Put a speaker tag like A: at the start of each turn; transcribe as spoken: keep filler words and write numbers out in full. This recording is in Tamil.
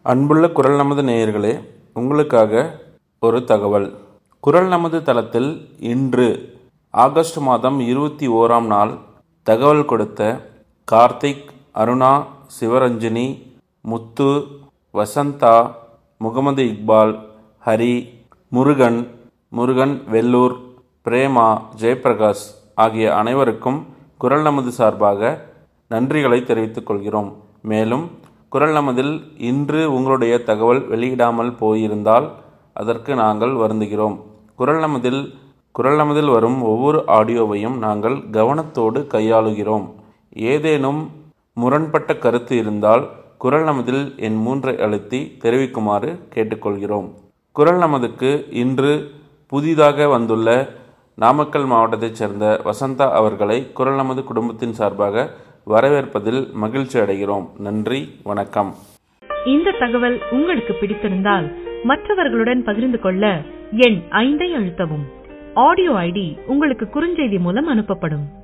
A: அன்புள்ள குரல் நமது நேயர்களே, உங்களுக்காக ஒரு தகவல். குரல் நமது தளத்தில் இன்று ஆகஸ்ட் மாதம் இருபத்தி ஓராம் நாள் தகவல் கொடுத்த கார்த்திக், அருணா, சிவரஞ்சினி, முத்து, வசந்தா, முகமது இக்பால், ஹரி, முருகன், முருகன் வெள்ளூர், பிரேமா, ஜெயபிரகாஷ் ஆகிய அனைவருக்கும் குரல் நமது சார்பாக நன்றிகளை தெரிவித்துக் கொள்கிறோம். மேலும் குரல் நமதில் இன்று உங்களுடைய தகவல் வெளியிடாமல் போயிருந்தால் அதற்கு நாங்கள் வருந்துகிறோம். குரல் நமதில் குரல் நமதில் வரும் ஒவ்வொரு ஆடியோவையும் நாங்கள் கவனத்தோடு கையாளுகிறோம். ஏதேனும் முரண்பட்ட கருத்து இருந்தால் குரல் நமதில் என் மூன்றை அழுத்தி தெரிவிக்குமாறு கேட்டுக்கொள்கிறோம். குரல் நமதுக்கு இன்று புதிதாக வந்துள்ள நாமக்கல் மாவட்டத்தைச் சேர்ந்த வசந்தா அவர்களை குரல் நமது குடும்பத்தின் சார்பாக வரவேற்பதில் மகிழ்ச்சி அடைகிறோம். நன்றி, வணக்கம்.
B: இந்த தகவல் உங்களுக்கு பிடித்திருந்தால் மற்றவர்களுடன் பகிர்ந்து கொள்ள எண் ஐந்தை அழுத்தவும். ஆடியோ ஐடி உங்களுக்கு குறுஞ்செய்தி மூலம் அனுப்பப்படும்.